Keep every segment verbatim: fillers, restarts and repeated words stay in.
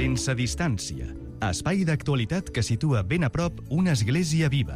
Sense distància. Espai d'actualitat que situa ben a prop una església viva.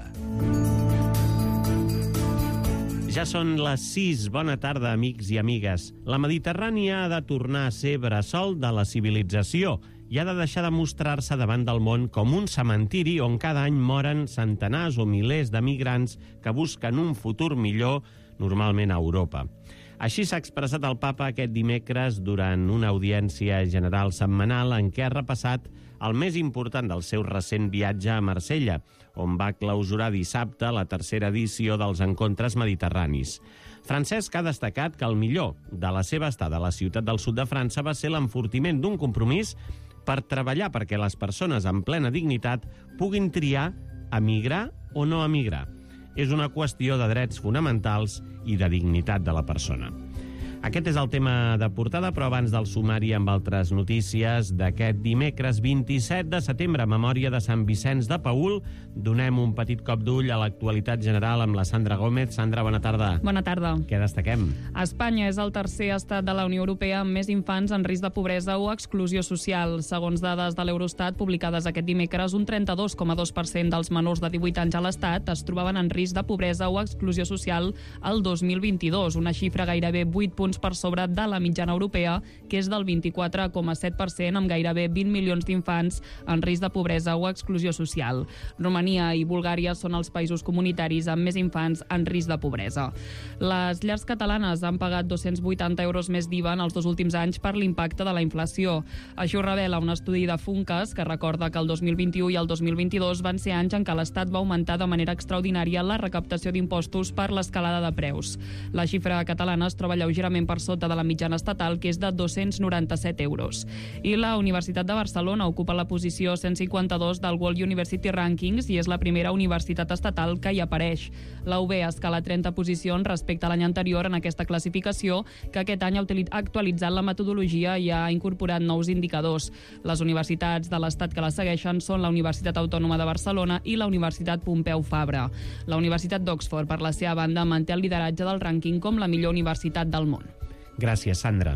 Ja són les sis. Bona tarda, amics i amigues. La Mediterrània ha de tornar a ser bressol de la civilització i ha de deixar de mostrar-se davant del món com un cementiri on cada any moren centenars o milers de migrants que busquen un futur millor, normalment a Europa. Així s'ha expressat el papa aquest dimecres durant una audiència general setmanal en què ha repassat el més important del seu recent viatge a Marsella, on va clausurar dissabte la tercera edició dels Encontres Mediterranis. Francesc ha destacat que el millor de la seva estada a la ciutat del sud de França va ser l'enfortiment d'un compromís per treballar perquè les persones en plena dignitat puguin triar emigrar o no emigrar. És una qüestió de drets fonamentals i de dignitat de la persona. Aquest és el tema de portada, però abans del sumari amb altres notícies d'aquest dimecres vint-i-set de setembre, memòria de Sant Vicenç de Paül, donem un petit cop d'ull a l'actualitat general amb la Sandra Gómez. Sandra, bona tarda. Bona tarda. Què destaquem? Espanya és el tercer estat de la Unió Europea amb més infants en risc de pobresa o exclusió social. Segons dades de l'Eurostat publicades aquest dimecres, un trenta-dos coma dos per cent dels menors de divuit anys a l'Estat es trobaven en risc de pobresa o exclusió social el dos mil vint-i-dos, una xifra gairebé vuit punts per sobre de la mitjana europea, que és del vint-i-quatre coma set per cent, amb gairebé vint milions d'infants en risc de pobresa o exclusió social. Romania i Bulgària són els països comunitaris amb més infants en risc de pobresa. Les llars catalanes han pagat dos-cents vuitanta euros més d'I V A en els dos últims anys per l'impacte de la inflació. Això revela un estudi de Funcas que recorda que el dos mil vint-i-u i el dos mil vint-i-dos van ser anys en què l'Estat va augmentar de manera extraordinària la recaptació d'impostos per l'escalada de preus. La xifra catalana es troba lleugerament per sota de la mitjana estatal, que és de dos-cents noranta-set euros. I la Universitat de Barcelona ocupa la posició cent cinquanta-dos del World University Rankings i és la primera universitat estatal que hi apareix. La U B escala trenta posicions respecte a l'any anterior en aquesta classificació, que aquest any ha actualitzat la metodologia i ha incorporat nous indicadors. Les universitats de l'Estat que la segueixen són la Universitat Autònoma de Barcelona i la Universitat Pompeu Fabra. La Universitat d'Oxford, per la seva banda, manté el lideratge del rànquing com la millor universitat del món. Gràcies, Sandra.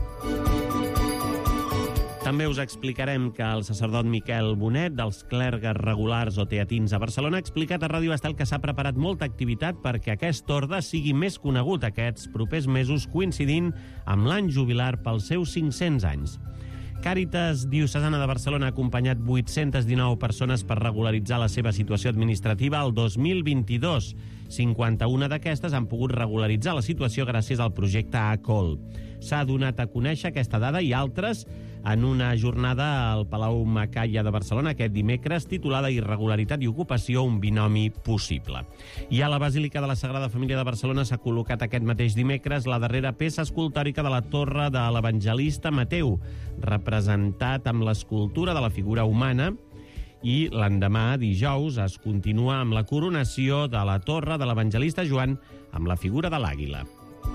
També us explicarem que el sacerdot Miquel Bonet, dels clergues regulars o teatins a Barcelona, ha explicat a Ràdio Estel que s'ha preparat molta activitat perquè aquest orde sigui més conegut aquests propers mesos, coincidint amb l'any jubilar pels seus cinc-cents anys. Càritas Diocesana de Barcelona ha acompanyat vuit-centes dinou persones per regularitzar la seva situació administrativa el dos mil vint-i-dos. cinquanta-una d'aquestes han pogut regularitzar la situació gràcies al projecte A C O L. S'ha donat a conèixer aquesta dada i altres en una jornada al Palau Macaya de Barcelona aquest dimecres titulada Irregularitat i ocupació, un binomi possible. I a la Basílica de la Sagrada Família de Barcelona s'ha col·locat aquest mateix dimecres la darrera peça escultòrica de la Torre de l'Evangelista Mateu, representat amb l'escultura de la figura humana, i l'endemà, dijous, es continua amb la coronació de la Torre de l'Evangelista Joan amb la figura de l'àguila.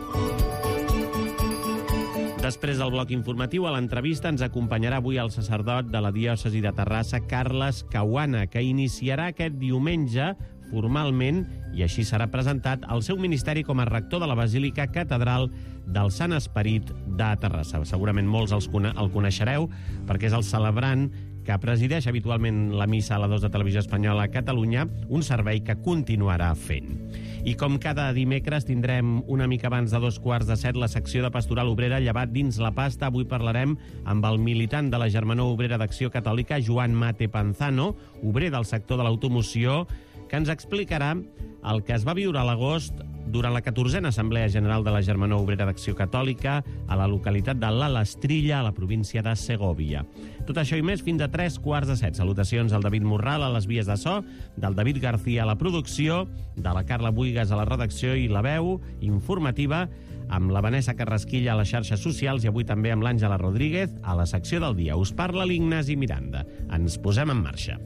Després del bloc informatiu, a l'entrevista ens acompanyarà avui el sacerdot de la diòcesi de Terrassa, Carles Cahuana, que iniciarà aquest diumenge formalment, i així serà presentat, el seu ministeri com a rector de la Basílica Catedral del Sant Esperit de Terrassa. Segurament molts els cone- el coneixereu perquè és el celebrant que presideix habitualment la missa a la dos de Televisió Espanyola a Catalunya, un servei que continuarà fent. I com cada dimecres tindrem una mica abans de dos quarts de set la secció de Pastoral Obrera llevat dins la pasta. Avui parlarem amb el militant de la Germanor Obrera d'Acció Catòlica, Joan Mate Panzano, obrer del sector de l'automoció, que ens explicarà el que es va viure a l'agost durant la catorzena Assemblea General de la Germanor Obrera d'Acció Catòlica a la localitat de l'Alestrilla, a la província de Segòvia. Tot això i més fins a tres quarts de set. Salutacions al David Morral a les vies de so, del David García a la producció, de la Carla Buigas a la redacció i la veu informativa, amb la Vanessa Carrasquilla a les xarxes socials i avui també amb l'Àngela Rodríguez a la secció del dia. Us parla l'Ignasi Miranda. Ens posem en marxa.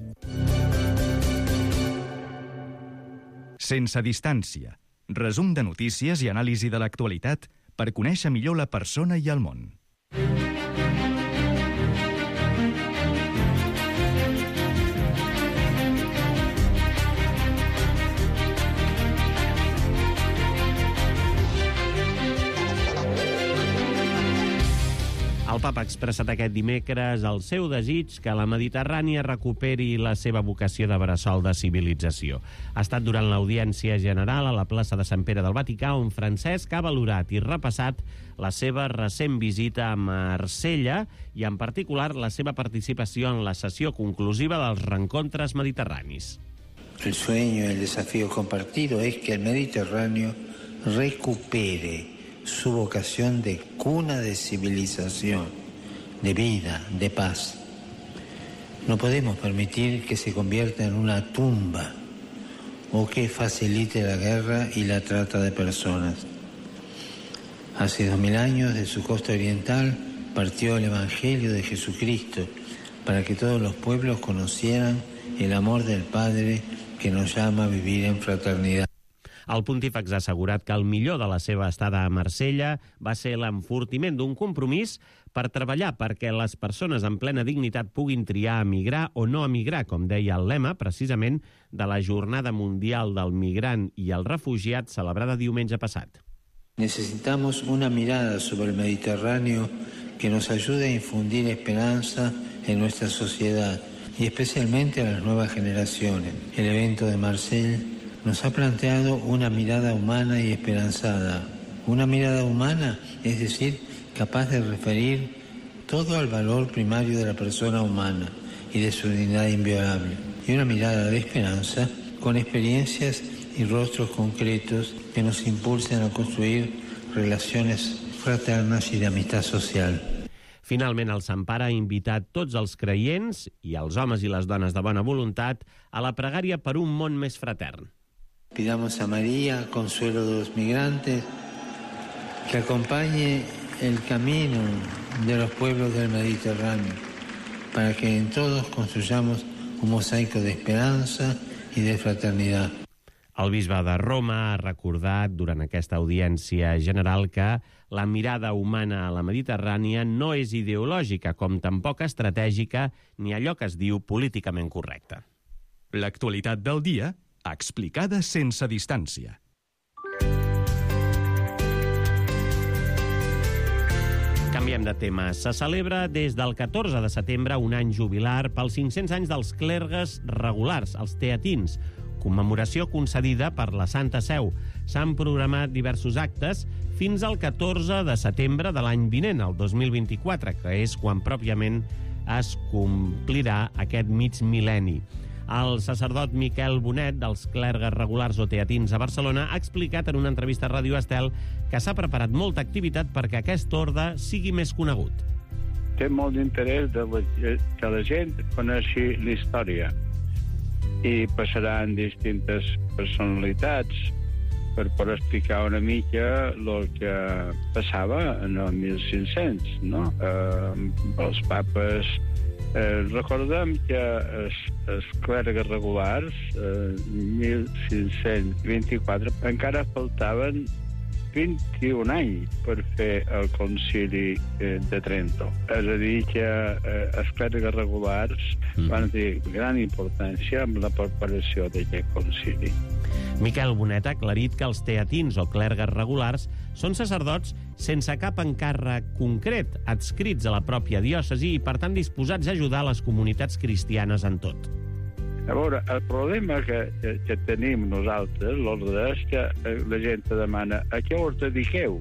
Sense distància. Resum de notícies i anàlisi de l'actualitat per conèixer millor la persona i el món. El papa ha expressat aquest dimecres el seu desig que la Mediterrània recuperi la seva vocació de bressol de civilització. Ha estat durant l'audiència general a la plaça de Sant Pere del Vaticà on Francesc ha valorat i repassat la seva recent visita a Marsella i, en particular, la seva participació en la sessió conclusiva dels Rencontres Mediterranis. El sueño y el desafío compartido es que el Mediterráneo recupere su vocación de cuna de civilización, de vida, de paz. No podemos permitir que se convierta en una tumba o que facilite la guerra y la trata de personas. Hace dos mil años de su costa oriental partió el Evangelio de Jesucristo para que todos los pueblos conocieran el amor del Padre que nos llama a vivir en fraternidad. El pontífex ha assegurat que el millor de la seva estada a Marsella va ser l'enfortiment d'un compromís per treballar perquè les persones en plena dignitat puguin triar emigrar o no emigrar, com deia el lema, precisament, de la Jornada Mundial del Migrant i el Refugiat celebrada diumenge passat. Necesitamos una mirada sobre el Mediterráneo que nos ayude a infundir esperanza en nuestra sociedad y especialmente a las nuevas generaciones. El evento de Marsella nos ha planteado una mirada humana y esperanzada. Una mirada humana, es decir, capaz de referir todo al valor primario de la persona humana y de su dignidad inviolable. Y una mirada de esperanza con experiencias y rostros concretos que nos impulsen a construir relaciones fraternas y de amistad social. Finalment, el Sant Pare ha invitat tots els creients i els homes i les dones de bona voluntat a la pregària per un món més fratern. Pidamos a María, consuelo de los migrantes, que acompañe el camino de los pueblos del Mediterráneo, para que en todos construyamos un mosaico de esperanza y de fraternidad. El bisbe de Roma ha recordat durant aquesta audiència general que la mirada humana a la Mediterrània no és ideològica, com tampoc estratègica, ni allò que es diu políticament correcte. L'actualitat del dia explicada sense distància. Canviem de tema. Se celebra des del catorze de setembre un any jubilar pels cinc-cents anys dels clergues regulars, els teatins, commemoració concedida per la Santa Seu. S'han programat diversos actes fins al catorze de setembre de l'any vinent, el dos mil vint-i-quatre, que és quan pròpiament es complirà aquest mig mil·lenni. El sacerdot Miquel Bonet, dels clergues regulars o teatins a Barcelona, ha explicat en una entrevista a Ràdio Estel que s'ha preparat molta activitat perquè aquest orde sigui més conegut. Té molt d'interès de la, que la gent coneixi la història i passaran distintes personalitats per poder explicar una mica el que passava en el mil cinc-cents, no? Eh, els papes... Eh, recordem que els, els clergues regulars, eh, mil cinc-cents vint-i-quatre, encara faltaven vint-i-un anys per fer el concili eh, de Trento. És a dir, que eh, els clergues regulars mm. van tenir gran importància en la preparació d'aquest concili. Miquel Bonet ha aclarit que els teatins o clergues regulars són sacerdots sense cap encàrrec concret, adscrits a la pròpia diòcesi i, per tant, disposats a ajudar les comunitats cristianes en tot. A veure, el problema que, que, que tenim nosaltres, l'ordre, és que la gent demana a què us dediqueu?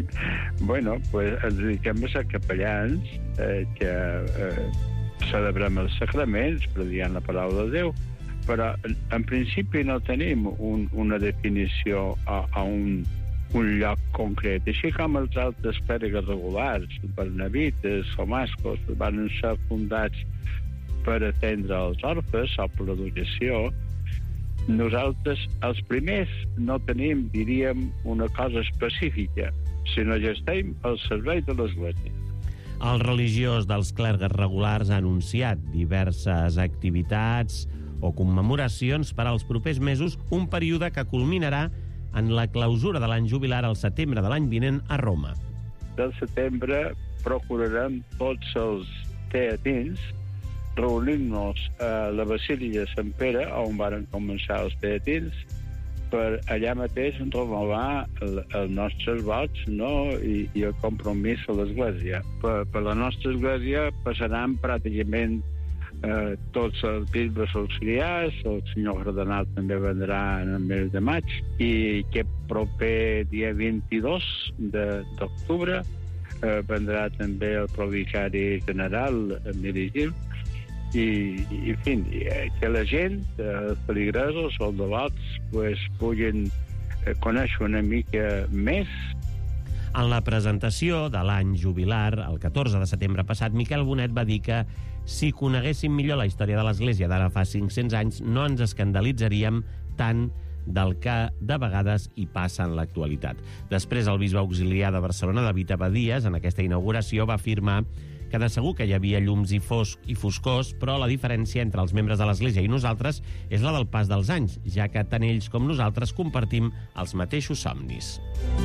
Bueno, pues ens dediquem a ser capellans, eh, que eh, celebrem els sacraments, prediant la paraula de Déu, però en principi no tenim un, una definició a, a un, un lloc concret. Així com els altres clergues regulars, bernabites o mascos, van ser fundats per atendre els orfes o per l'educació, nosaltres, els primers, no tenim, diríem, una cosa específica, sinó que estem al servei de l'Església. El religiós dels clergues regulars ha anunciat diverses activitats o commemoracions per als propers mesos, un període que culminarà en la clausura de l'any jubilar al setembre de l'any vinent a Roma. Del setembre procurarem tots els teatins reunint-nos a la Basílica de Sant Pere, on van començar els teatins, per allà mateix renovar el, els nostres vots, no? I, i el compromís a l'Església. Per, per la nostra Església passaran pràcticament eh, tots els bisbes auxiliars, el senyor cardenal també vendrà en el mes de maig, i que proper dia vint-i-dos d'octubre eh, vendrà també el provicari general Emili Gil, i, i en fi, que la gent, els feligresos, els devots, pues, puguin conèixer una mica més. En la presentació de l'any jubilar, el catorze de setembre passat, Miquel Bonet va dir que si coneguéssim millor la història de l'Església d'ara fa cinc-cents anys, no ens escandalitzaríem tant del que de vegades hi passa en l'actualitat. Després, el bisbe auxiliar de Barcelona, David Abadías, en aquesta inauguració, va afirmar que de segur que hi havia llums i, fosc, i foscors, però la diferència entre els membres de l'Església i nosaltres és la del pas dels anys, ja que tant ells com nosaltres compartim els mateixos somnis.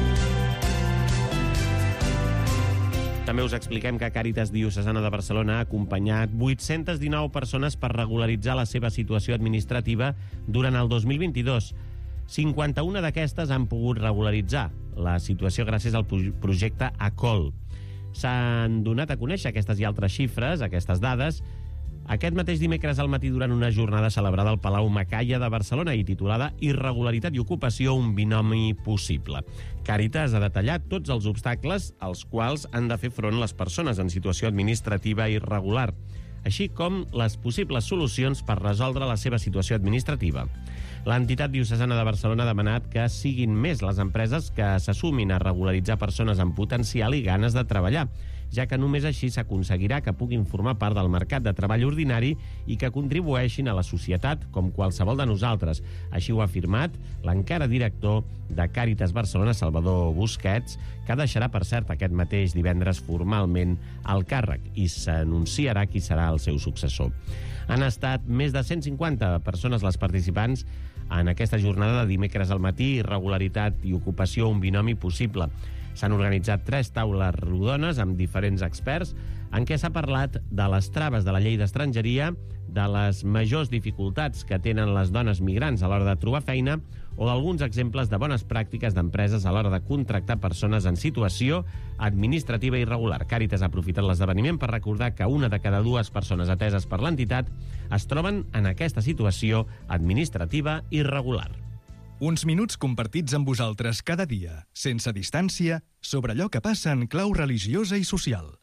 També us expliquem que Càritas Diocesana de Barcelona ha acompanyat vuit-centes dinou persones per regularitzar la seva situació administrativa durant el dos mil vint-i-dos. cinquanta-una d'aquestes han pogut regularitzar la situació gràcies al projecte A C O L. S'han donat a conèixer aquestes i altres xifres, aquestes dades, aquest mateix dimecres al matí durant una jornada celebrada al Palau Macaya de Barcelona i titulada Irregularitat i ocupació, un binomi possible. Càritas ha detallat tots els obstacles als quals han de fer front les persones en situació administrativa irregular, així com les possibles solucions per resoldre la seva situació administrativa. L'entitat diocesana de Barcelona ha demanat que siguin més les empreses que s'assumin a regularitzar persones amb potencial i ganes de treballar, ja que només així s'aconseguirà que puguin formar part del mercat de treball ordinari i que contribueixin a la societat com qualsevol de nosaltres. Així ho ha afirmat l'encara director de Càritas Barcelona, Salvador Busquets, que deixarà, per cert, aquest mateix divendres formalment al càrrec i s'anunciarà qui serà el seu successor. Han estat més de cent cinquanta persones les participants en aquesta jornada de dimecres al matí, irregularitat i ocupació, un binomi possible. S'han organitzat tres taules rodones amb diferents experts en què s'ha parlat de les traves de la llei d'estrangeria, de les majors dificultats que tenen les dones migrants a l'hora de trobar feina o d'alguns exemples de bones pràctiques d'empreses a l'hora de contractar persones en situació administrativa irregular. Càritas ha aprofitat l'esdeveniment per recordar que una de cada dues persones ateses per l'entitat es troben en aquesta situació administrativa irregular. Uns minuts compartits amb vosaltres cada dia, sense distància, sobre allò que passa en clau religiosa i social.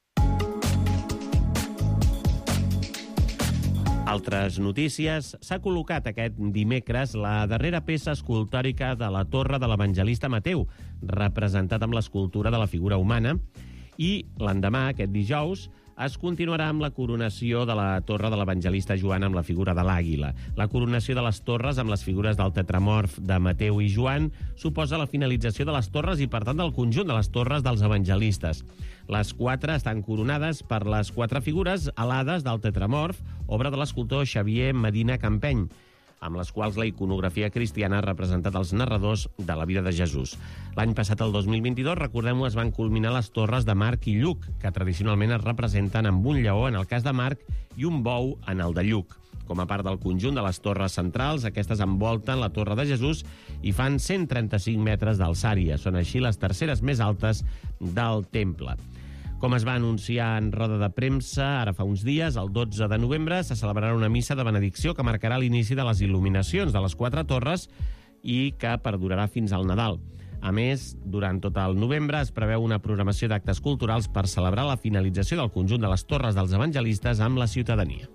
Altres notícies. S'ha col·locat aquest dimecres la darrera peça escultòrica de la Torre de l'Evangelista Mateu, representat amb l'escultura de la figura humana, i l'endemà, aquest dijous, es continuarà amb la coronació de la Torre de l'Evangelista Joan amb la figura de l'àguila. La coronació de les torres amb les figures del tetramorf de Mateu i Joan suposa la finalització de les torres i, per tant, del conjunt de les torres dels evangelistes. Les quatre estan coronades per les quatre figures alades del tetramorf, obra de l'escultor Xavier Medina Campeny, amb les quals la iconografia cristiana ha representat els narradors de la vida de Jesús. L'any passat, el dos mil vint-i-dos, recordem-ho, es van culminar les torres de Marc i Lluc, que tradicionalment es representen amb un lleó en el cas de Marc i un bou en el de Lluc. Com a part del conjunt de les torres centrals, aquestes envolten la Torre de Jesús i fan cent trenta-cinc metres d'alçària. Són així les terceres més altes del temple. Com es va anunciar en roda de premsa ara fa uns dies, el dotze de novembre se celebrarà una missa de benedicció que marcarà l'inici de les il·luminacions de les quatre torres i que perdurarà fins al Nadal. A més, durant tot el novembre es preveu una programació d'actes culturals per celebrar la finalització del conjunt de les torres dels evangelistes amb la ciutadania.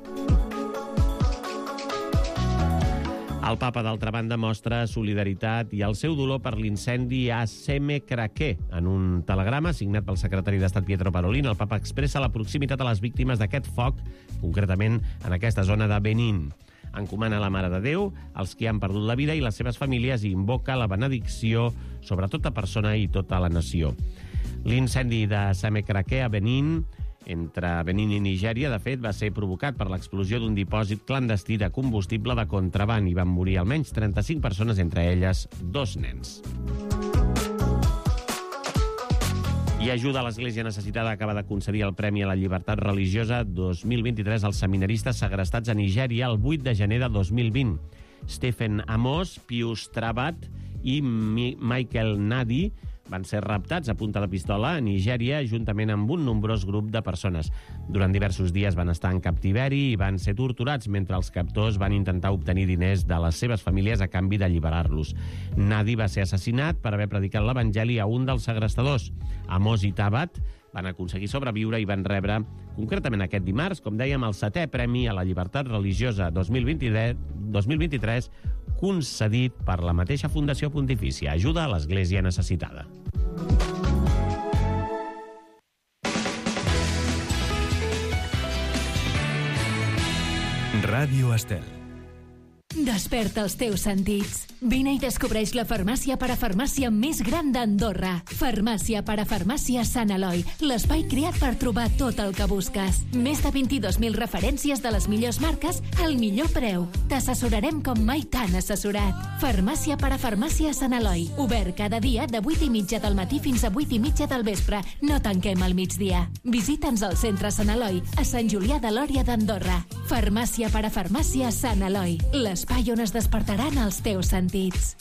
El papa, d'altra banda, mostra solidaritat i el seu dolor per l'incendi a Semecraquer. En un telegrama signat pel secretari d'Estat Pietro Parolin, el papa expressa la proximitat a les víctimes d'aquest foc, concretament en aquesta zona de Benín. Encomana a la Mare de Déu els que han perdut la vida i les seves famílies i invoca la benedicció sobre tota persona i tota la nació. L'incendi de Semecraquer a Benín, entre Benín i Nigèria, de fet, va ser provocat per l'explosió d'un dipòsit clandestí de combustible de contraban i van morir almenys trenta-cinc persones, entre elles dos nens. I ajuda a l'Església Necessitada acaba de concedir el Premi a la Llibertat Religiosa dos mil vint-i-tres als seminaristes segrestats a Nigèria el vuit de gener de dos mil vint. Stephen Amos, Pius Trabat i Mi- Michael Nadi van ser raptats a punta de pistola a Nigèria juntament amb un nombrós grup de persones. Durant diversos dies van estar en captiveri i van ser torturats mentre els captors van intentar obtenir diners de les seves famílies a canvi d'alliberar-los. Nadi va ser assassinat per haver predicat l'Evangeli a un dels segrestadors. Amos i Tabat van aconseguir sobreviure i van rebre, concretament aquest dimarts, com dèiem, el setè Premi a la Llibertat Religiosa dos mil vint-i-tres, concedit per la mateixa Fundació Pontifícia Ajuda a l'Església Necessitada. Ràdio Estel. Desperta els teus sentits. Vine i descobreix la farmàcia parafarmàcia més gran d'Andorra. Farmàcia parafarmàcia Sant Eloi, l'espai creat per trobar tot el que busques. Més de vint-i-dos mil referències de les millors marques al millor preu. T'assessorarem com mai t'han assessorat. Farmàcia parafarmàcia Sant Eloi. Obert cada dia de vuit i mitja del matí fins a vuit i mitja del vespre. No tanquem al migdia. Visita'ns al centre Sant Eloi, a Sant Julià de Lòria d'Andorra. Farmàcia parafarmàcia Sant Eloi. L'espai on es despertaran els teus sentits.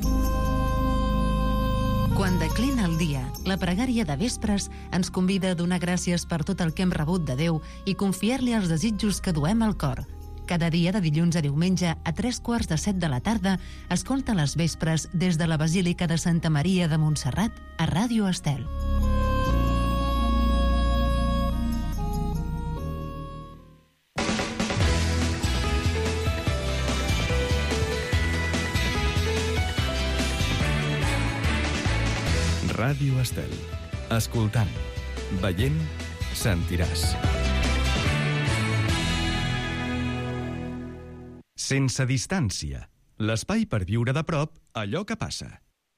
Quan declina el dia, la pregària de vespres ens convida a donar gràcies per tot el que hem rebut de Déu i confiar-li els desitjos que duem al cor. Cada dia de dilluns a diumenge a tres quarts de set de la tarda escolta les vespres des de la Basílica de Santa Maria de Montserrat a Ràdio Estel. Ràdio Estel. Escoltant, veient, sentiràs. Sense distància. L'espai per viure de prop allò que passa.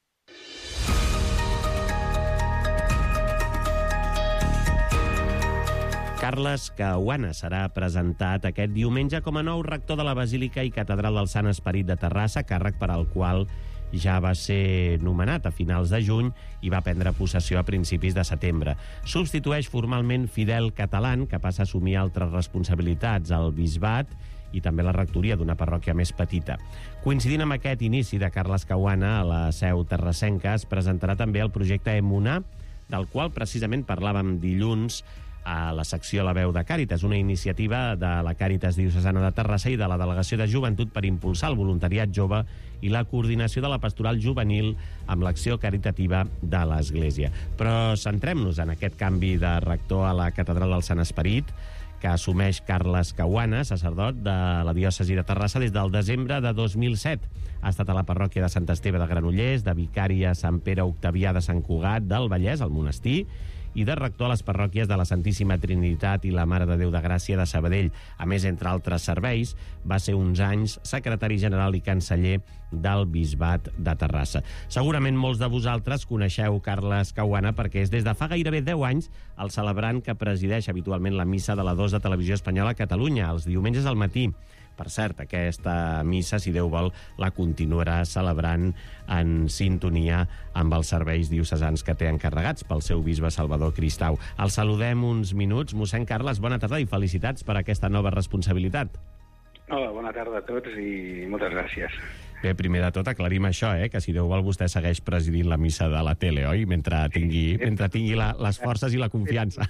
Carles Cahuana serà presentat aquest diumenge com a nou rector de la Basílica i Catedral del Sant Esperit de Terrassa, càrrec per al qual ja va ser nomenat a finals de juny i va prendre possessió a principis de setembre. Substitueix formalment Fidel Catalán, que passa a assumir altres responsabilitats al bisbat i també la rectoria d'una parròquia més petita. Coincidint amb aquest inici de Carles Cahuana, a la seu terrassenca es presentarà també el projecte Emunar, del qual precisament parlàvem dilluns a la secció La Veu de Càritas, una iniciativa de la Càritas Diocesana de Terrassa i de la Delegació de Joventut per impulsar el voluntariat jove i la coordinació de la pastoral juvenil amb l'acció caritativa de l'Església. Però centrem-nos en aquest canvi de rector a la Catedral del Sant Esperit, que assumeix Carles Cahuana, sacerdot de la diòcesi de Terrassa des del desembre de dos mil set. Ha estat a la parròquia de Sant Esteve de Granollers, de vicari a Sant Pere Octavià de Sant Cugat del Vallès, al monestir, i de rector a les parròquies de la Santíssima Trinitat i la Mare de Déu de Gràcia de Sabadell. A més, entre altres serveis, va ser uns anys secretari general i canceller del Bisbat de Terrassa. Segurament molts de vosaltres coneixeu Carles Cahuana perquè és des de fa gairebé deu anys el celebrant que presideix habitualment la missa de la dos de Televisió Espanyola a Catalunya, els diumenges al matí. Per cert, aquesta missa, si Déu vol, la continuarà celebrant en sintonia amb els serveis diocesans que té encarregats pel seu bisbe Salvador Cristau. El saludem uns minuts. Mossèn Carles, bona tarda i felicitats per aquesta nova responsabilitat. Hola, bona tarda a tots i moltes gràcies. Bé, primer de tot aclarim això, eh? Que si Déu vol vostè segueix presidint la missa de la tele, oi? Mentre tingui, mentre tingui la, les forces i la confiança.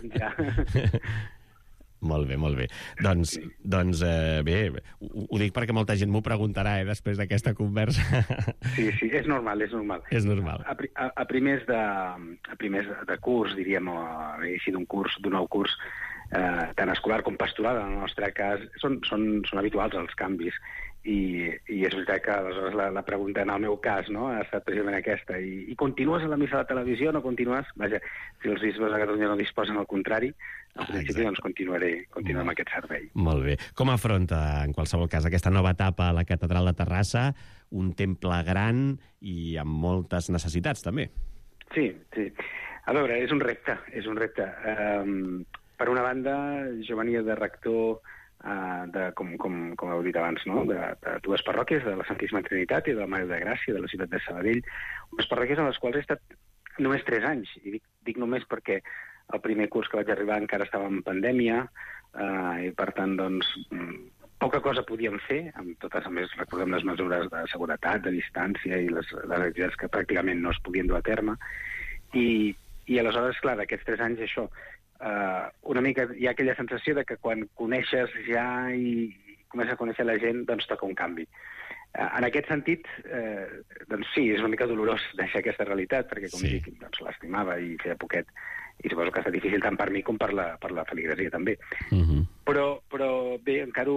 Molt bé, molt bé. Doncs, doncs eh, bé, ho, ho dic perquè molta gent m'ho preguntarà eh, després d'aquesta conversa. Sí, sí, és normal, és normal. És normal. A, a, a primers, de, a primers de curs, diríem, o a l'inici d'un curs, d'un nou curs, eh, tant escolar com pastoral, en el nostre cas, són, són, són habituals els canvis. I, i és veritat que aleshores la, la pregunta en el meu cas no, ha estat precisament aquesta. I, i continues a la missa de televisió, no continues? Vaja, si els bisbes a Catalunya no disposen al contrari, en ah, principi doncs continuaré, continuaré amb aquest servei. Molt bé. Com afronta, en qualsevol cas, aquesta nova etapa a la Catedral de Terrassa, un temple gran i amb moltes necessitats, també? Sí, sí. A veure, és un repte, és un repte. Um, per una banda, jo venia de rector Uh, de, com, com, com heu dit abans, no? de, de dues parròquies, de la Santíssima Trinitat i de la Mare de Gràcia, de la ciutat de Sabadell, unes parròquies en les quals he estat només tres anys, i dic, dic només perquè el primer curs que vaig arribar encara estava en pandèmia, uh, i per tant, doncs, poca cosa podíem fer, amb totes, a més, recordem les mesures de seguretat, de distància i les, les activitats que pràcticament no es podien dur a terme. I, i aleshores, clar, d'aquests tres anys, això, eh, una mica hi ha aquella sensació de que quan coneixes ja i comences a conèixer la gent, doncs toca un canvi. En aquest sentit, eh, doncs sí, és una mica dolorós deixar aquesta realitat, perquè, com sí. dic, doncs, l'estimava i feia poquet, i suposo que ha estat difícil tant per mi com per la, per la feligresia, també. Uh-huh. Però, però bé, encaro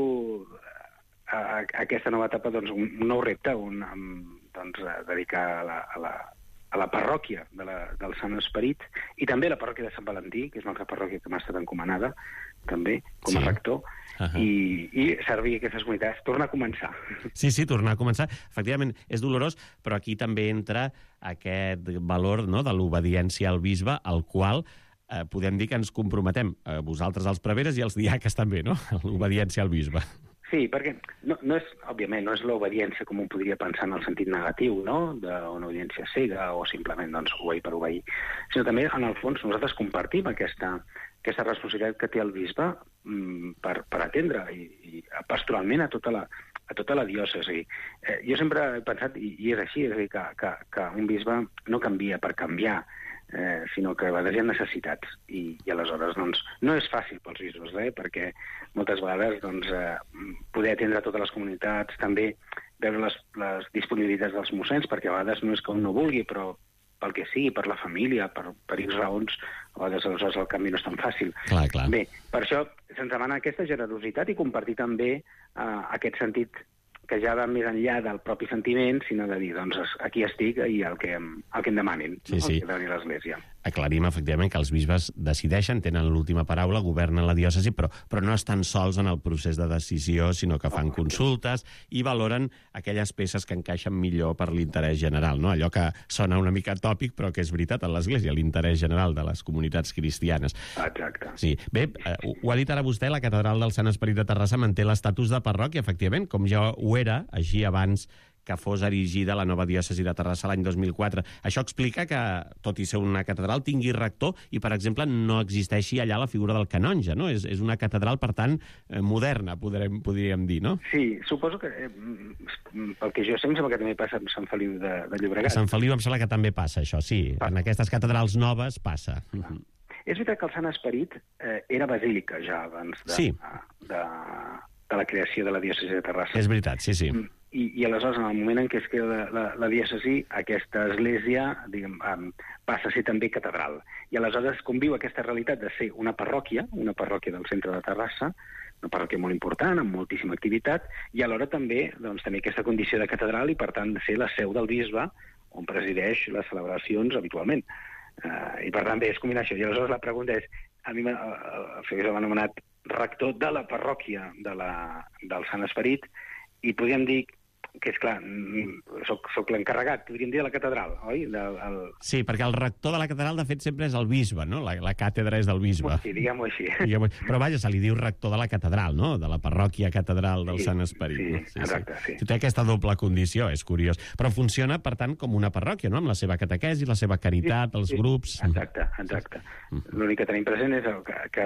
a, a aquesta nova etapa doncs, un, un nou repte, un, doncs, a dedicar a la, a la, a la parròquia de la, del Sant Esperit, i també a la parròquia de Sant Valentí, que és una altra parròquia que m'ha estat encomanada, també, com a sí. rector, Uh-huh. I, i servir aquestes comunitats, tornar a començar. Sí, sí, tornar a començar. Efectivament, és dolorós, però aquí també entra aquest valor, no?, de l'obediència al bisbe, al qual eh, podem dir que ens comprometem, eh, vosaltres els preveres i els diaques també, no?, l'obediència al bisbe. Sí, perquè no, no és, òbviament, no és l'obediència com un podria pensar en el sentit negatiu, no?, d'una obediència cega o simplement, doncs, obeir per obeir, sinó també, en el fons, nosaltres compartim aquesta, aquesta responsabilitat que té el bisbe mm, per, per atendre i, i pastoralment a tota la, a tota la diòcesi. Eh, jo sempre he pensat, i, i és així, és a dir, que, que, que un bisbe no canvia per canviar, eh, sinó que a vegades hi ha necessitats. I, i aleshores, doncs, no és fàcil pels bisbes, eh, perquè moltes vegades, doncs, eh, poder atendre totes les comunitats, també veure les, les disponibilitats dels mossens, perquè a vegades no és que un no vulgui, però pel que sigui, per la família, per, per X raons, a vegades aleshores el canvi no és tan fàcil. Clar, clar. Bé, per això se'ns demana aquesta generositat i compartir també eh, aquest sentit que ja va més enllà del propi sentiment, sinó de dir, doncs, aquí estic i el que, el que em demanin, sí, no? sí. El que demani l'Església. Aclarim, efectivament, que els bisbes decideixen, tenen l'última paraula, governen la diòcesi, però, però no estan sols en el procés de decisió, sinó que fan oh, consultes i valoren aquelles peces que encaixen millor per l'interès general, no? Allò que sona una mica tòpic, però que és veritat en l'Església, l'interès general de les comunitats cristianes. Exacte. Sí. Bé, eh, ho ha dit ara vostè, la Catedral del Sant Esperit de Terrassa manté l'estatus de parròquia, efectivament, com ja ho era, així abans que fos erigida la nova diòcesi de Terrassa l'any dos mil quatre. Això explica que, tot i ser una catedral, tingui rector i, per exemple, no existeixi allà la figura del canonge, no? És, és una catedral, per tant, eh, moderna, podrem, podríem dir, no? Sí, suposo que, eh, pel que jo sé, em sembla que també passa amb Sant Feliu de, de Llobregat. A Sant Feliu em sembla que també passa, això, sí. Passa. En aquestes catedrals noves passa. Ah. És veritat que el Sant Esperit eh, era basílica ja abans de, sí. de, de la creació de la diòcesi de Terrassa. És veritat, sí, sí. I, i aleshores, en el moment en què es crea la, la, la diòcesi, aquesta església, diguem, um, passa a ser també catedral. I aleshores conviu aquesta realitat de ser una parròquia, una parròquia del centre de Terrassa, una parròquia molt important, amb moltíssima activitat, i alhora també, doncs, també aquesta condició de catedral i, per tant, de ser la seu del bisbe, on presideix les celebracions habitualment. Uh, I, per tant, bé, és combinar això. I aleshores la pregunta és, a mi el Figueroa m'ha anomenat rector de la parròquia de la, del Sant Esperit, i podríem dir que, és clar, soc, soc l'encarregat, podríem dir, de la catedral, oi? Del, el... Sí, perquè el rector de la catedral, de fet, sempre és el bisbe, no? La, la càtedra és del bisbe. Sí, diguem-ho així. Diguem Però, vaja, se li diu rector de la catedral, no? De la parròquia catedral del sí, Sant Esperit. Sí, no? sí, exacte, sí. sí. Té aquesta doble condició, és curiós. Però funciona, per tant, com una parròquia, no? Amb la seva catequesi, la seva caritat, els sí, sí. grups... Exacte, exacte. Mm. L'únic que tenim present és el que, que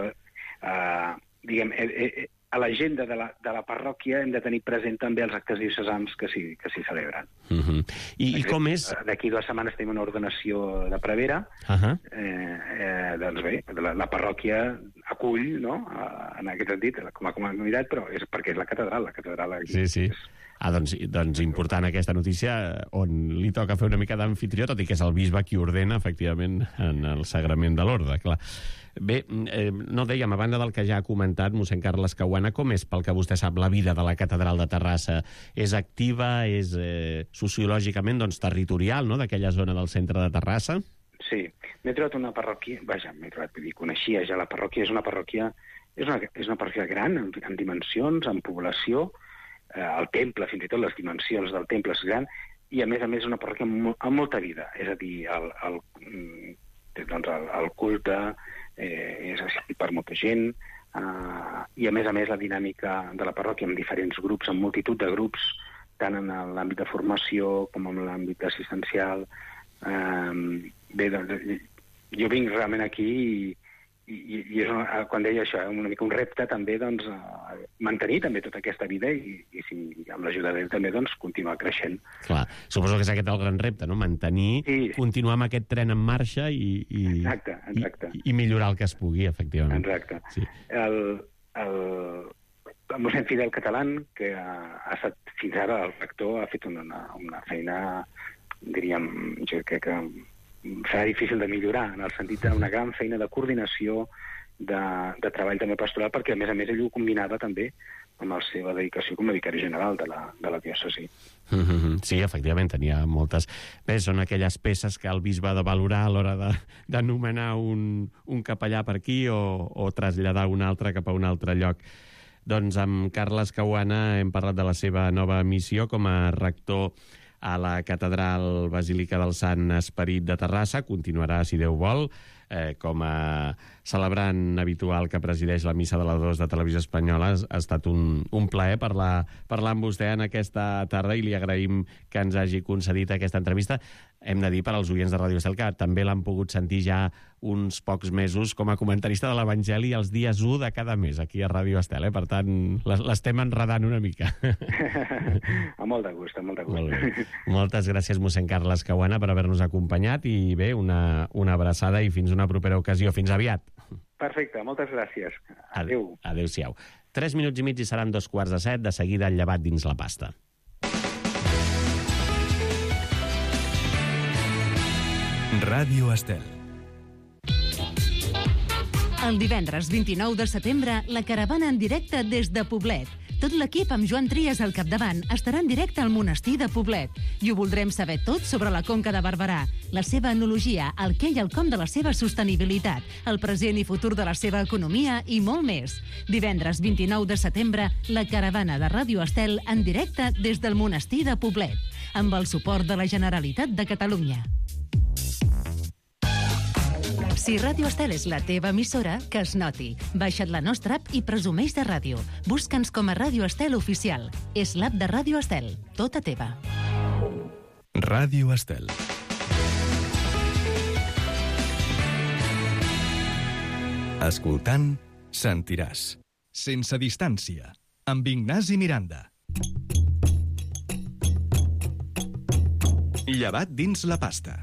uh, diguem, eh, eh, a l'agenda de, la, de la parròquia hem de tenir present també els actes diocesans que s'hi que s'hi celebren. Uh -huh. I, I com és? D'aquí dues setmanes tenim una ordenació de prevera. Uh -huh. eh, eh, doncs bé, la, la parròquia acull, no?, en aquest sentit, com a comunitat, però és perquè és la catedral, la catedral aquí. Sí, sí. És... Ah, doncs, doncs important aquesta notícia, on li toca fer una mica d'amfitrió, tot i que és el bisbe qui ordena, efectivament, en el sagrament de l'orde, clar. Bé, eh, no dèiem, a banda del que ja ha comentat mossèn Carles Caruana, com és, pel que vostè sap, la vida de la catedral de Terrassa? És activa, és eh, sociològicament, doncs, territorial, no?, d'aquella zona del centre de Terrassa? Sí, m'he trobat una parròquia, vaja, m'he trobat, vull dir, coneixia ja la parròquia, és una parròquia, és una, és una parròquia gran, en, en dimensions, en població, eh, el temple, fins i tot les dimensions del temple és gran, i a més a més una parròquia amb, amb molta vida, és a dir, el, el, doncs el, el culte eh, és assistit per molta gent, eh, i a més a més la dinàmica de la parròquia amb diferents grups, amb multitud de grups, tant en l'àmbit de formació com en l'àmbit assistencial. Eh, bé, doncs, jo vinc realment aquí i, i, i és una, quan deia això, una mica un repte també, doncs, uh, mantenir també tota aquesta vida i, i si, amb l'ajuda d'ell també, doncs, continuar creixent. Clar, suposo que és aquest el gran repte, no? Mantenir, sí. continuar amb aquest tren en marxa i, i, exacte, exacte. i, i millorar el que es pugui, efectivament. Exacte. Sí. El, el, el mossèn Fidel Catalán, que ha, ha estat fins ara el rector, ha fet una, una feina, diríem, jo crec que serà difícil de millorar, en el sentit d'una gran feina de coordinació, de, de treball també pastoral, perquè a més a més ell ho combinava també amb la seva dedicació com a vicari general de la, de la diòcesi. Mm-hmm. Sí, efectivament, tenia moltes... Bé, són aquelles peces que el bisbe ha de valorar a l'hora de, de nomenar un, un capellà per aquí o, o traslladar un altre cap a un altre lloc. Doncs amb Carles Caruana hem parlat de la seva nova missió com a rector a la Catedral Basílica del Sant Esperit de Terrassa. Continuarà, si Déu vol, eh, com a celebrant habitual que presideix la Missa de la dos de Televisió Espanyola. Ha estat un, un plaer parlar, parlar amb vostè en aquesta tarda i li agraïm que ens hagi concedit aquesta entrevista. Hem de dir per als oients de Ràdio Estel que també l'han pogut sentir ja uns pocs mesos com a comentarista de l'Evangeli els dies u de cada mes aquí a Ràdio Estel, eh? Per tant, l'estem enredant una mica. Amb molt de gust, amb molt de gust. Molt Moltes gràcies, mossèn Carles Caruana, per haver-nos acompanyat i bé, una, una abraçada i fins una propera ocasió. Fins aviat. Perfecte, moltes gràcies. Adéu. Adéu-siau. Tres minuts i mig i seran dos quarts de set, de seguida el llevat dins la pasta. Ràdio Estel. El divendres vint-i-nou de setembre, la caravana en directe des de Poblet. Tot l'equip amb Joan Trias al capdavant estarà en directe al monestir de Poblet i ho voldrem saber tot sobre la Conca de Barberà, la seva enologia, el què i el com de la seva sostenibilitat, el present i futur de la seva economia i molt més. Divendres vint-i-nou de setembre, la caravana de Ràdio Estel en directe des del monestir de Poblet, amb el suport de la Generalitat de Catalunya. Si Ràdio Estel és la teva emissora, que es noti. Baixa't la nostra app i presumeix de ràdio. Busca'ns com a Ràdio Estel Oficial. És l'app de Ràdio Estel, tota teva. Ràdio Estel. Escoltant, sentiràs. Sense distància, amb Ignasi Miranda. Llevat dins la pasta.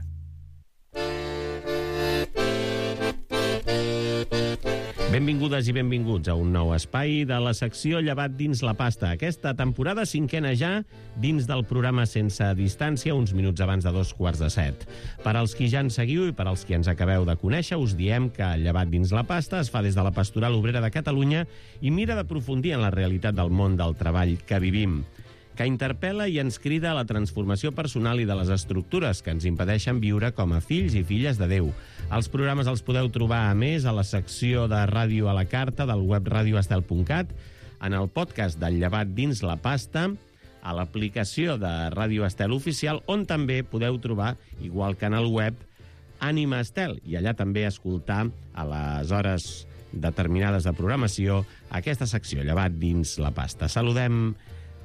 Benvingudes i benvinguts a un nou espai de la secció Llevat dins la pasta. Aquesta temporada cinquena ja dins del programa Sense Distància, uns minuts abans de dos quarts de set. Per als qui ja ens seguiu i per als qui ens acabeu de conèixer, us diem que Llevat dins la pasta es fa des de la Pastoral Obrera de Catalunya i mira d'aprofundir en la realitat del món del treball que vivim, que interpel·la i ens crida a la transformació personal i de les estructures que ens impedeixen viure com a fills i filles de Déu. Els programes els podeu trobar, a més, a la secció de Ràdio a la Carta del web radioestel punt cat, en el podcast del Llevat dins la pasta, a l'aplicació de Ràdio Estel Oficial, on també podeu trobar, igual que en el web, Ànima Estel, i allà també escoltar a les hores determinades de programació aquesta secció, Llevat dins la pasta. Saludem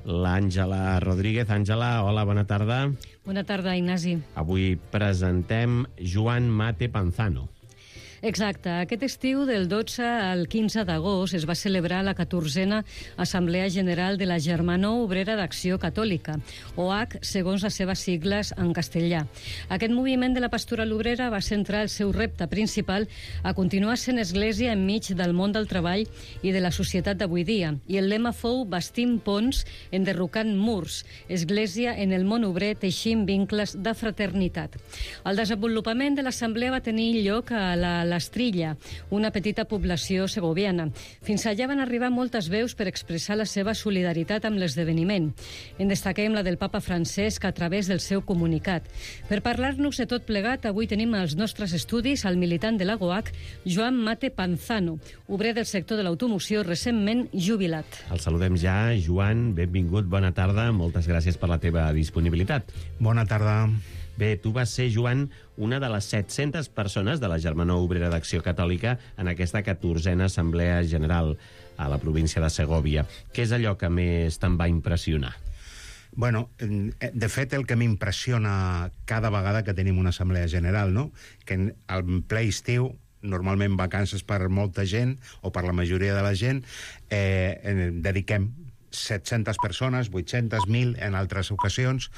l'Àngela Rodríguez. Àngela, hola, bona tarda. Bona tarda, Ignasi. Avui presentem Joan Mate Panzano. Exacte. Aquest estiu, del dotze al quinze d'agost, es va celebrar la catorzena Assemblea General de la Germanor Obrera d'Acció Catòlica, O H, segons les seves sigles en castellà. Aquest moviment de la pastoral obrera va centrar el seu repte principal a continuar sent església enmig del món del treball i de la societat d'avui dia, i el lema fou Bastim ponts, enderrocant murs, església en el món obrer, teixint vincles de fraternitat. El desenvolupament de l'assemblea va tenir lloc a la l'Estrilla, una petita població segoviana. Fins allà van arribar moltes veus per expressar la seva solidaritat amb l'esdeveniment. En destaquem la del papa Francesc a través del seu comunicat. Per parlar-nos de tot plegat, avui tenim als nostres estudis el militant de la O H, Joan Mate Panzano, obrer del sector de l'automoció, recentment jubilat. El saludem ja. Joan, benvingut, bona tarda. Moltes gràcies per la teva disponibilitat. Bona tarda. Bé, tu vas ser, Joan, una de les set-centes persones de la Germanor Obrera d'Acció Catòlica en aquesta catorzena Assemblea General a la província de Segòvia. Què és allò que més te'n va impressionar? Bueno, de fet, el que m'impressiona cada vegada que tenim una assemblea general, no? Que en ple estiu normalment vacances per molta gent, o per la majoria de la gent, eh, dediquem set-centes persones, vuit-centes, mil en altres ocasions,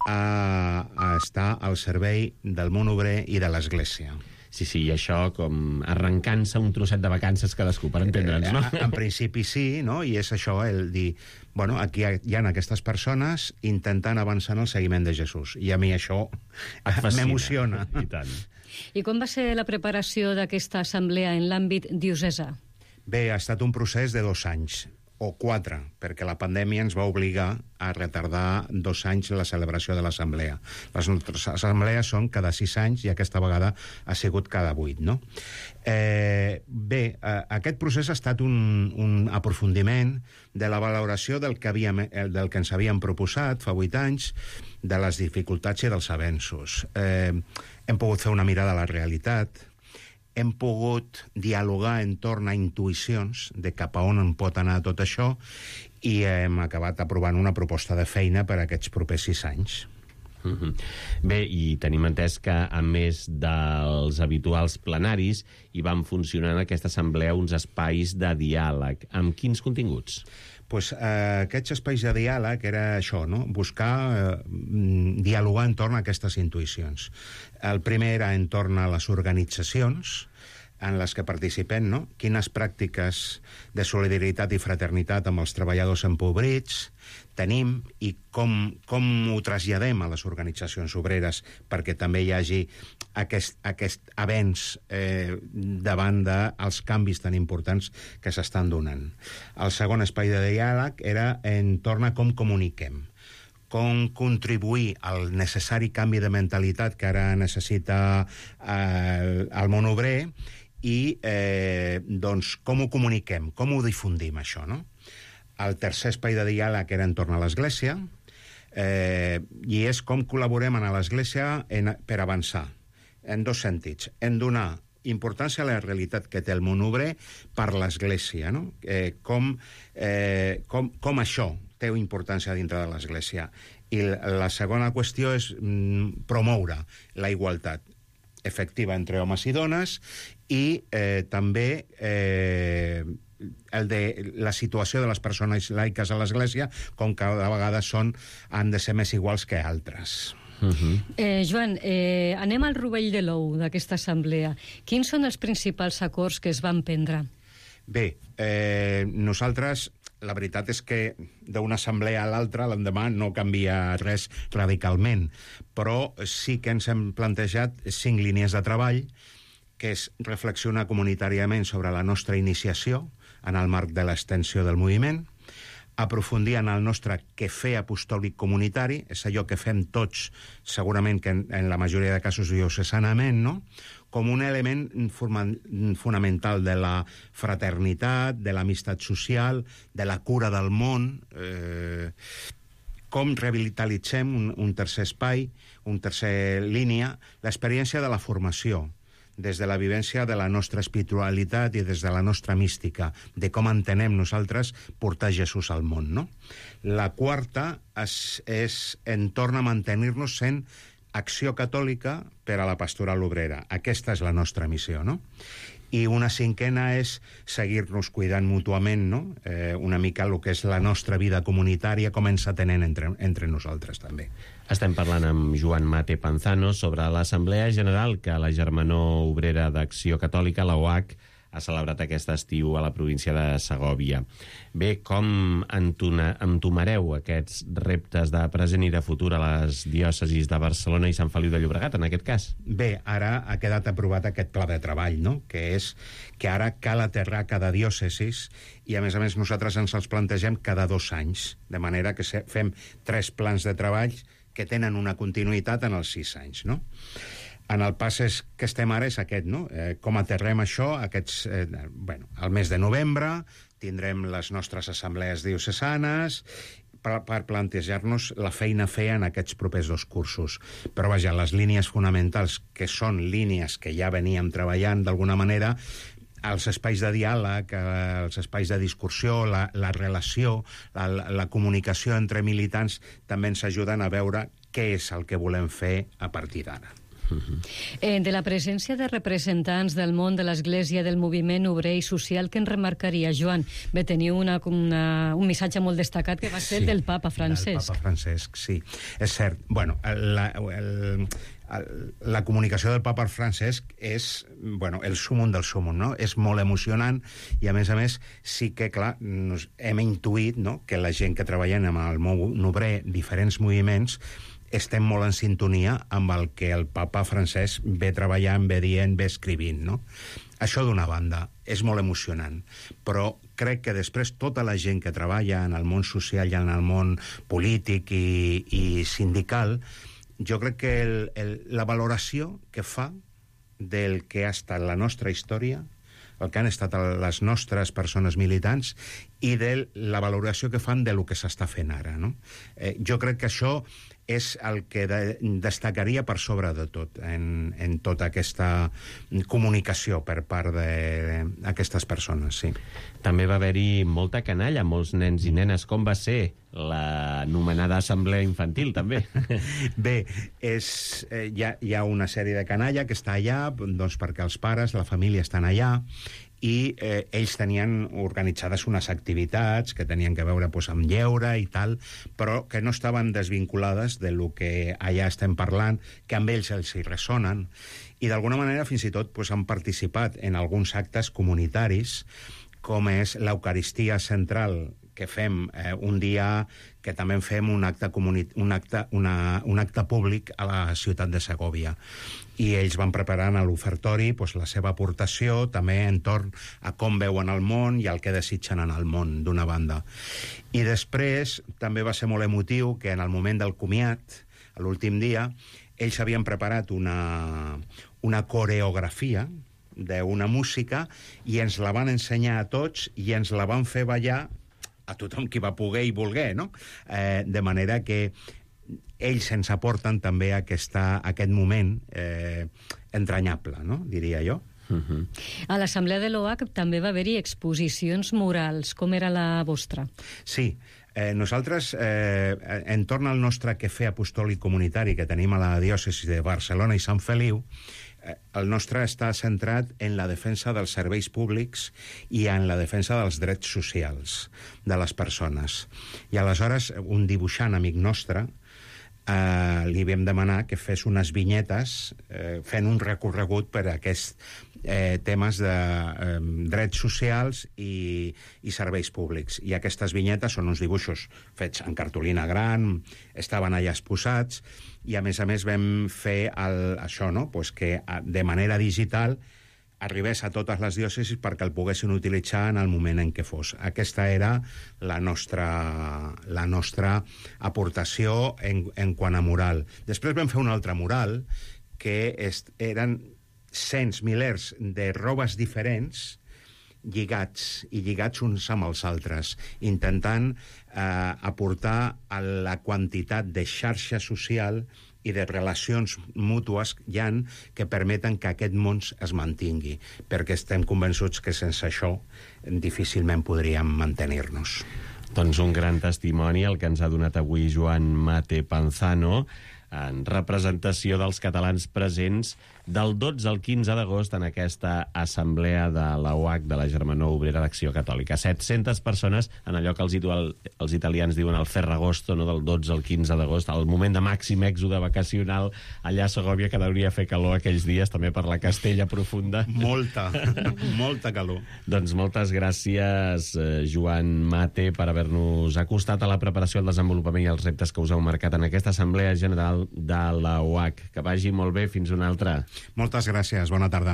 a, a estar al servei del món obrer i de l'Església. Sí, sí, i això com arrencant-se un trosset de vacances cadascú, per entendre'ns, no? Eh, en principi sí, no? I és això, el dir, bueno, aquí hi ha aquestes persones intentant avançar en el seguiment de Jesús. I a mi això m'emociona. I tant. I com va ser la preparació d'aquesta assemblea en l'àmbit diocesà? Bé, ha estat un procés de dos anys, o quatre, perquè la pandèmia ens va obligar a retardar dos anys la celebració de l'assemblea. Les nostres assemblees són cada sis anys i aquesta vegada ha sigut cada vuit, no? Eh, bé, eh, aquest procés ha estat un, un aprofundiment de la valoració del que, havíem, del que ens havíem proposat fa vuit anys, de les dificultats i dels avenços. Eh, hem pogut fer una mirada a la realitat, hem pogut dialogar entorn a intuïcions de cap a on en pot anar tot això i hem acabat aprovant una proposta de feina per a aquests propers sis anys. Mm-hmm. Bé, i tenim entès que, a més dels habituals plenaris, hi van funcionar en aquesta assemblea uns espais de diàleg. Amb quins continguts? Pues, eh, aquests espais de diàleg era això, no? Buscar eh, dialogar entorn a aquestes intuïcions. El primer era entorn a les organitzacions en les que participem, no? Quines pràctiques de solidaritat i fraternitat amb els treballadors empobrits tenim i com, com ho traslladem a les organitzacions obreres perquè també hi hagi aquest, aquest avenç eh, davant dels canvis tan importants que s'estan donant. El segon espai de diàleg era entorn a com comuniquem, com contribuir al necessari canvi de mentalitat que ara necessita eh, el món obrer i eh, doncs, com ho comuniquem, com ho difundim, això, no? El tercer espai de diàleg era entorn a l'Església, eh, i és com col·laborem a l'Església en, per avançar, en dos sentits. En donar importància a la realitat que té el món obrer per l'Església, no? Eh, com, eh, com, com això té importància dintre de l'Església. I la segona qüestió és mm, promoure la igualtat efectiva entre homes i dones i eh, també eh, el de la situació de les persones laiques a l'Església, com cada vegada són, han de ser més iguals que altres. Uh-huh. eh, Joan, eh, anem al rovell de l'ou d'aquesta assemblea. Quins són els principals acords que es van prendre? Bé, eh, nosaltres... La veritat és que d'una assemblea a l'altra, l'endemà, no canvia res radicalment, però sí que ens hem plantejat cinc línies de treball, que és reflexionar comunitàriament sobre la nostra iniciació en el marc de l'extensió del moviment, aprofundir en el nostre quefer apostòlic comunitari, és allò que fem tots, segurament que en, en la majoria de casos diocesanament, no?, com un element fonamental de la fraternitat, de l'amistat social, de la cura del món, eh, com revitalitzem un, un tercer espai, un tercer línia, l'experiència de la formació, des de la vivència de la nostra espiritualitat i des de la nostra mística, de com entenem nosaltres portar Jesús al món, no? La quarta és, és entorn a mantenir-nos sent acció catòlica per a la pastoral obrera. Aquesta és la nostra missió, no? I una cinquena és seguir-nos cuidant mútuament, no? Eh, una mica el que és la nostra vida comunitària, comença tenent entre, entre nosaltres, també. Estem parlant amb Joan Mate Panzano sobre l'Assemblea General que la Germanor Obrera d'Acció Catòlica, la O H, ha celebrat aquest estiu a la província de Segòvia. Bé, com entona, entomareu aquests reptes de present i de futur a les diòcesis de Barcelona i Sant Feliu de Llobregat, en aquest cas? Bé, ara ha quedat aprovat aquest pla de treball, no?, que és que ara cal aterrar cada diòcesis i, a més a més, nosaltres ens els plantegem cada dos anys, de manera que fem tres plans de treball que tenen una continuïtat en els sis anys, no? En el pas és que estem ara és aquest, no? Eh, com aterrem això? Aquests, eh, bueno, al mes de novembre tindrem les nostres assemblees diocesanes per, per plantejar-nos la feina a fer en aquests propers dos cursos. Però, vaja, les línies fonamentals, que són línies que ja veníem treballant d'alguna manera, els espais de diàleg, els espais de discussió, la, la relació, la, la comunicació entre militants també ens ajuden a veure què és el que volem fer a partir d'ara. Uh-huh. eh, de la presència de representants del món de l'Església, del moviment obrer i social, què en remarcaria, Joan? Bé, teniu una, una, un missatge molt destacat que va ser sí, del papa Francesc. Del papa Francesc, sí. És cert. Bueno, la, el, la comunicació del papa Francesc és, bueno, el súmum del súmum, no? És molt emocionant i, a més a més, sí que, clar, nos hem intuït, no?, que la gent que treballa amb el món obrer, diferents moviments, estem molt en sintonia amb el que el papa Francesc ve treballant, ve dient, ve escrivint, no? Això d'una banda és molt emocionant, però crec que després tota la gent que treballa en el món social i en el món polític i, i sindical, jo crec que el, el, la valoració que fa del que ha estat la nostra història, el que han estat les nostres persones militants i de la valoració que fan de lo que s'està fent ara, no? Eh, jo crec que això és el que de, destacaria per sobre de tot en, en tota aquesta comunicació per part d'aquestes persones, sí. També va haver-hi molta canalla, molts nens i nenes. Com va ser l'anomenada assemblea infantil, també? Bé, és, eh, hi, ha, hi ha una sèrie de canalla que està allà, doncs perquè els pares, la família estan allà, i eh, ells tenien organitzades unes activitats que tenien que veure pues, amb lleure i tal, però que no estaven desvinculades de lo que allà estem parlant, que amb ells els hi ressonen, i d'alguna manera fins i tot pues, han participat en alguns actes comunitaris, com és l'Eucaristia Central, que fem eh, un dia que també fem un acte, un, acte, una, un acte públic a la ciutat de Segòvia. I ells van preparant a l'ofertori pues, la seva aportació també entorn a com veuen el món i el que desitgen en el món, d'una banda. I després també va ser molt emotiu que en el moment del comiat, a l'últim dia, ells havien preparat una, una coreografia d'una música i ens la van ensenyar a tots i ens la van fer ballar a tothom qui va poder i volguer, no? Eh, de manera que ells ens aporten també aquesta, aquest moment eh, entranyable, no? Diria jo. Uh-huh. A l'Assemblea de l'O H també va haver-hi exposicions murals. Com era la vostra? Sí. Eh, nosaltres, eh, entorn al nostre quefer apostòlic comunitari que tenim a la diòcesi de Barcelona i Sant Feliu, el nostre està centrat en la defensa dels serveis públics i en la defensa dels drets socials de les persones. I aleshores, un dibuixant amic nostre eh, li vam demanar que fes unes vinyetes eh, fent un recorregut per aquests eh, temes de eh, drets socials i, i serveis públics. I aquestes vinyetes són uns dibuixos fets en cartolina gran, estaven allà exposats, i a més a més vam fer el, això, no? Pues que de manera digital arribés a totes les diòcesis perquè el poguessin utilitzar en el moment en què fos. Aquesta era la nostra, la nostra aportació en, en quant a mural. Després vam fer un altre mural que est, eren cents, milers de robes diferents lligats, i lligats uns amb els altres, intentant eh, aportar a la quantitat de xarxa social i de relacions mútues hi ha que permeten que aquest món es mantingui, perquè estem convençuts que sense això difícilment podríem mantenir-nos. Doncs un gran testimoni el que ens ha donat avui Joan Mate Panzano, en representació dels catalans presents del dotze al quinze d'agost en aquesta assemblea de la O H, de la Germanor Obrera d'Acció Catòlica. set-centes persones en allò que els, els italians diuen el Ferragosto, no? Del dotze al quinze d'agost, el moment de màxim èxode vacacional allà a Segòvia, que hauria fer calor aquells dies, també per la Castella Profunda. Molta, molta calor. Doncs moltes gràcies, Joan Mate, per haver-nos acostat a la preparació, el desenvolupament i els reptes que us heu marcat en aquesta Assemblea General de la O H. Que vagi molt bé, fins una altra. Moltes gràcies, bona tarda.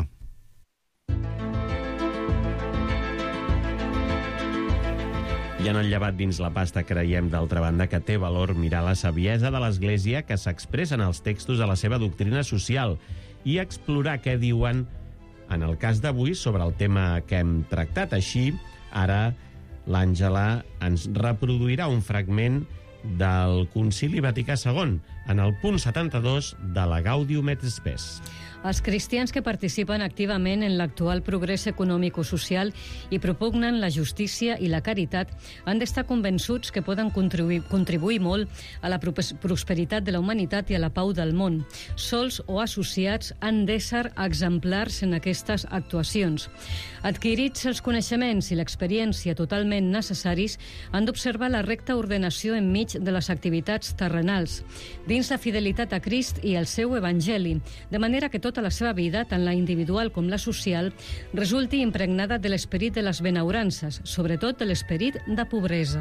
I en el llevat dins la pasta creiem, d'altra banda, que té valor mirar la saviesa de l'Església que s'expressa en els textos de la seva doctrina social i explorar què diuen, en el cas d'avui, sobre el tema que hem tractat. Així, ara l'Àngela ens reproduirà un fragment del Concili Vaticà segon, en el punt setanta-dos de la Gaudium et Spes. Els cristians que participen activament en l'actual progrés econòmic-social i propugnen la justícia i la caritat han d'estar convençuts que poden contribuir, contribuir molt a la prosperitat de la humanitat i a la pau del món. Sols o associats han d'ésser exemplars en aquestes actuacions. Adquirits els coneixements i l'experiència totalment necessaris, han d'observar la recta ordenació enmig de les activitats terrenals, dins la fidelitat a Crist i el seu Evangeli, de manera que tota la seva vida, tant la individual com la social, resulti impregnada de l'esperit de les benaurances, sobretot de l'esperit de pobresa.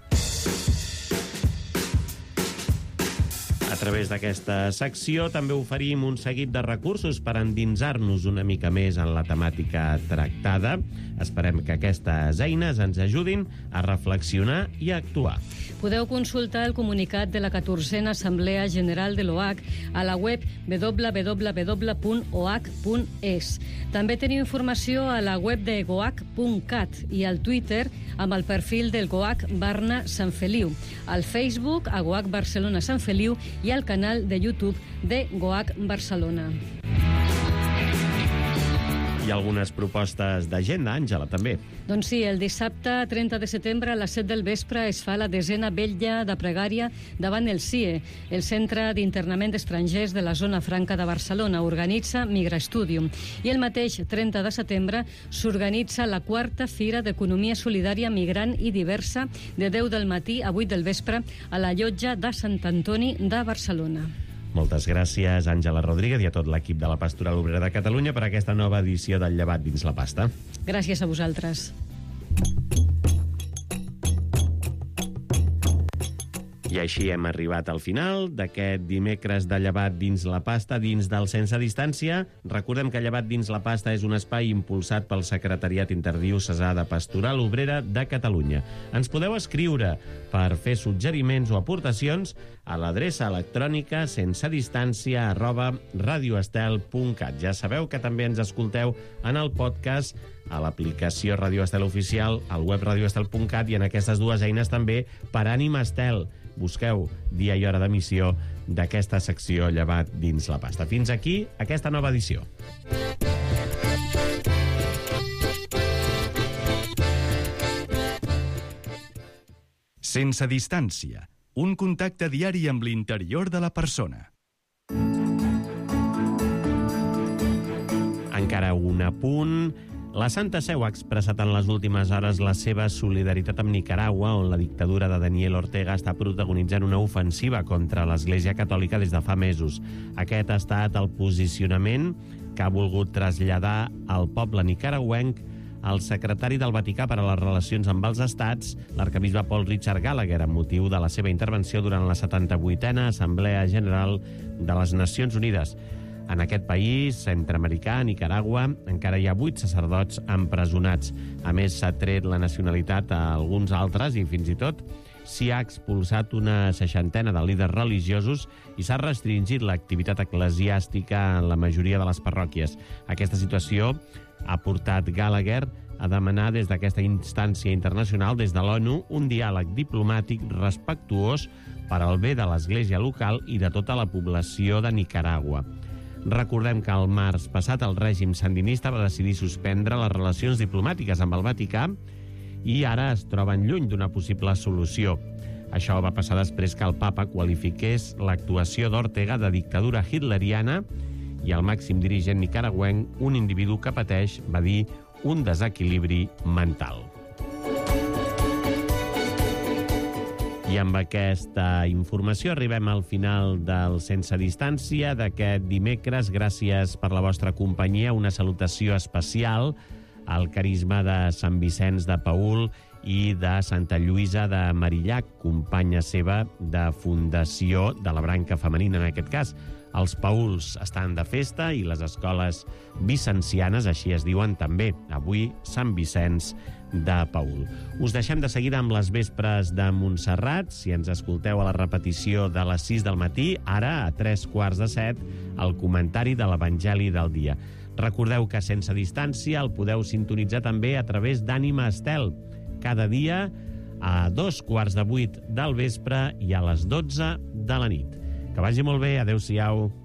A través d'aquesta secció també oferim un seguit de recursos per endinsar-nos una mica més en la temàtica tractada. Esperem que aquestes eines ens ajudin a reflexionar i a actuar. Podeu consultar el comunicat de la catorzena Assemblea General de l'O H a la web w w w punt o h punt es. També teniu informació a la web de goac punt cat i al Twitter amb el perfil del Goac Barna Sant Feliu, al Facebook a Goac Barcelona Sant Feliu i al canal de YouTube de Goac Barcelona. Hi ha algunes propostes d'agenda, Àngela, també. Doncs sí, el dissabte trenta de setembre a les set del vespre es fa la desena vetlla de pregària davant el C I E, el Centre d'Internament d'Estrangers de la Zona Franca de Barcelona. Organitza Migrastudium. I el mateix trenta de setembre s'organitza la quarta Fira d'Economia Solidària Migrant i Diversa de deu del matí a vuit del vespre a la Llotja de Sant Antoni de Barcelona. Moltes gràcies, Àngela Rodríguez, i a tot l'equip de la Pastoral Obrera de Catalunya per aquesta nova edició del Llevat dins la pasta. Gràcies a vosaltres. I així hem arribat al final d'aquest dimecres de Llevat dins la pasta, dins del Sense Distància. Recordem que Llevat dins la pasta és un espai impulsat pel Secretariat Interdiocesà de Pastoral Obrera de Catalunya. Ens podeu escriure per fer suggeriments o aportacions a l'adreça electrònica sensedistància arroba radioestel punt cat. Ja sabeu que també ens escolteu en el podcast, a l'aplicació Radio Estel Oficial, al web radioestel punt cat i en aquestes dues eines també per Ànima Estel. Busqueu dia i hora d'emissió d'aquesta secció Llevat dins la pasta. Fins aquí aquesta nova edició. Sense Distància, un contacte diari amb l'interior de la persona. Encara un apunt. La Santa Seu ha expressat en les últimes hores la seva solidaritat amb Nicaragua, on la dictadura de Daniel Ortega està protagonitzant una ofensiva contra l'Església Catòlica des de fa mesos. Aquest ha estat el posicionament que ha volgut traslladar al poble nicaragüenc el secretari del Vaticà per a les relacions amb els estats, l'arcabisbe Paul Richard Gallagher, amb motiu de la seva intervenció durant la setanta-vuitena Assemblea General de les Nacions Unides. En aquest país centreamericà, Nicaragua, encara hi ha vuit sacerdots empresonats. A més, s'ha tret la nacionalitat a alguns altres i fins i tot s'hi ha expulsat una seixantena de líders religiosos i s'ha restringit l'activitat eclesiàstica en la majoria de les parròquies. Aquesta situació ha portat Gallagher a demanar des d'aquesta instància internacional, des de l'ONU, un diàleg diplomàtic respectuós per al bé de l'Església local i de tota la població de Nicaragua. Recordem que el març passat el règim sandinista va decidir suspendre les relacions diplomàtiques amb el Vaticà i ara es troben lluny d'una possible solució. Això va passar després que el papa qualifiqués l'actuació d'Ortega de dictadura hitleriana i el màxim dirigent nicaragüenc, un individu que pateix, va dir, un desequilibri mental. I amb aquesta informació arribem al final del Sense Distància d'aquest dimecres. Gràcies per la vostra companyia. Una salutació especial al carisma de Sant Vicenç de Paül i de Santa Lluïsa de Marillac, companya seva de fundació de la branca femenina, en aquest cas. Els Paüls estan de festa i les escoles vicencianes, així es diuen també. Avui, Sant Vicenç de Paül. Us deixem de seguida amb les vespres de Montserrat. Si ens escolteu a la repetició de les sis del matí, ara, a tres quarts de set, el comentari de l'Evangeli del dia. Recordeu que Sense Distància el podeu sintonitzar també a través d'Ànima Estel. Cada dia a dos quarts de vuit del vespre i a les dotze de la nit. Que vagi molt bé, adeu-siau.